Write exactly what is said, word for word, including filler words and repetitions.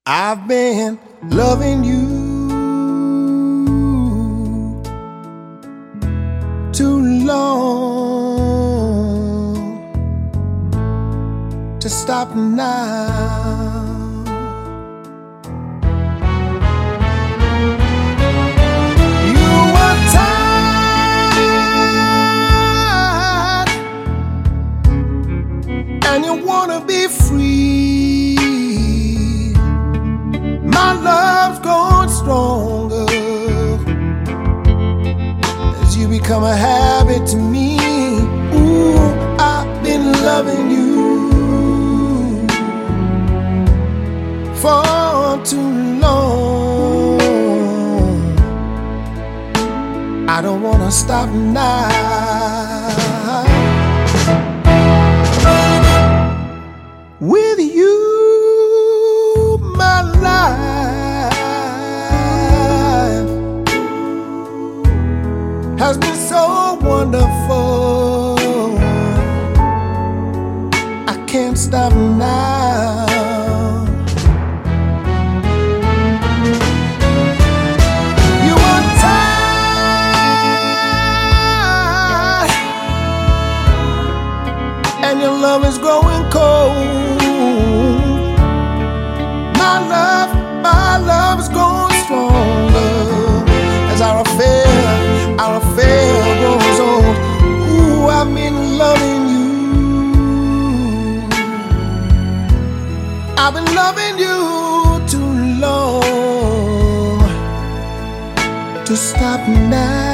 I've been loving you too long to stop now. You were tired and you wanna be free. My love's growing stronger as you become a habit to me. Ooh, I've been loving you for too long. I don't wanna stop now. With you, my life has been so wonderful. I can't stop now. You are tired and your love is growing cold. My love, my love is growing stronger as our affair, our affair grows old. Ooh, I've been loving you. I've been loving you too long to stop now.